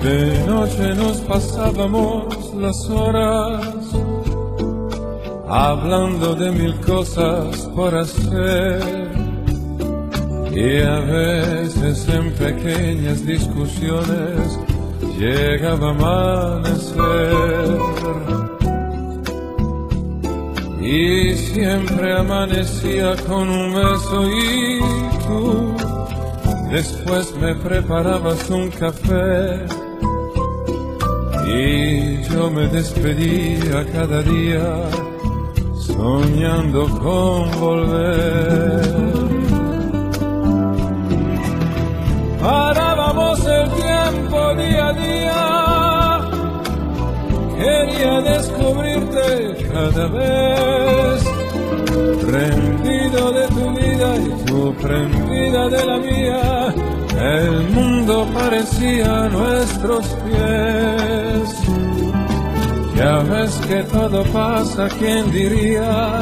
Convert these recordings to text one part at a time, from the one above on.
De noche nos pasábamos las horas hablando de mil cosas por hacer, y a veces en pequeñas discusiones llegaba a amanecer, y siempre amanecía con un beso y tú después me preparabas un café, y yo me despedía cada día soñando con volver. Parábamos el tiempo día a día, quería descubrirte cada vez, prendido de tu vida y tú prendida de la mía, el mundo parecía a nuestros pies. Ya ves que todo pasa, ¿quién diría?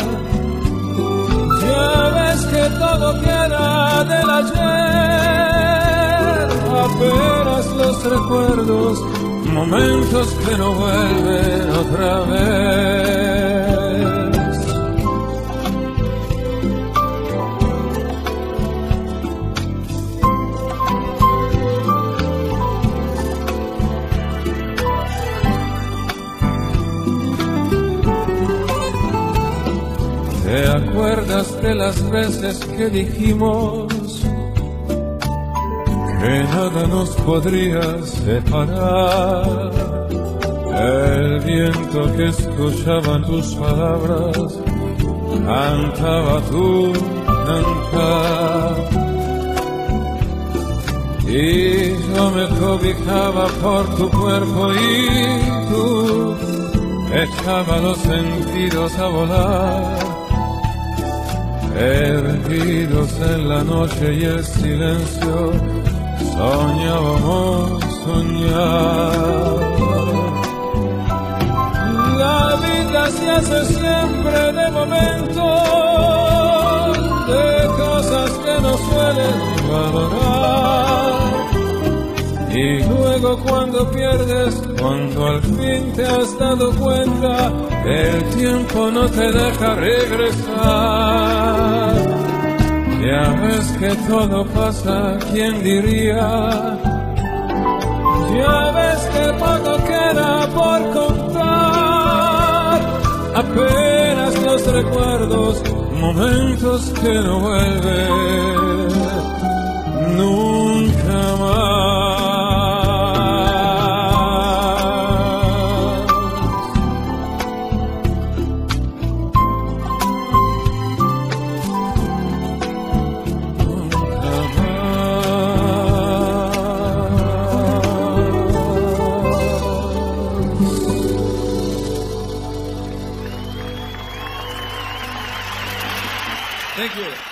Ya ves que todo queda del ayer, apenas los recuerdos, momentos que no vuelven otra vez. ¿Te acuerdas de las veces que dijimos que nada nos podría separar? El viento que escuchaba tus palabras cantaba tu cantar, y yo me cobijaba por tu cuerpo y tú echaba los sentidos a volar, perdidos en la noche y el silencio, soñábamos soñar. La vida se hace siempre de momentos, de cosas que no suelen valorar, y luego cuando pierdes, cuando al fin te has dado cuenta, el tiempo no te deja regresar. Ya ves que todo pasa, ¿quién diría? Ya ves que poco queda por contar, apenas los recuerdos, momentos que no vuelven nunca más. Thank you.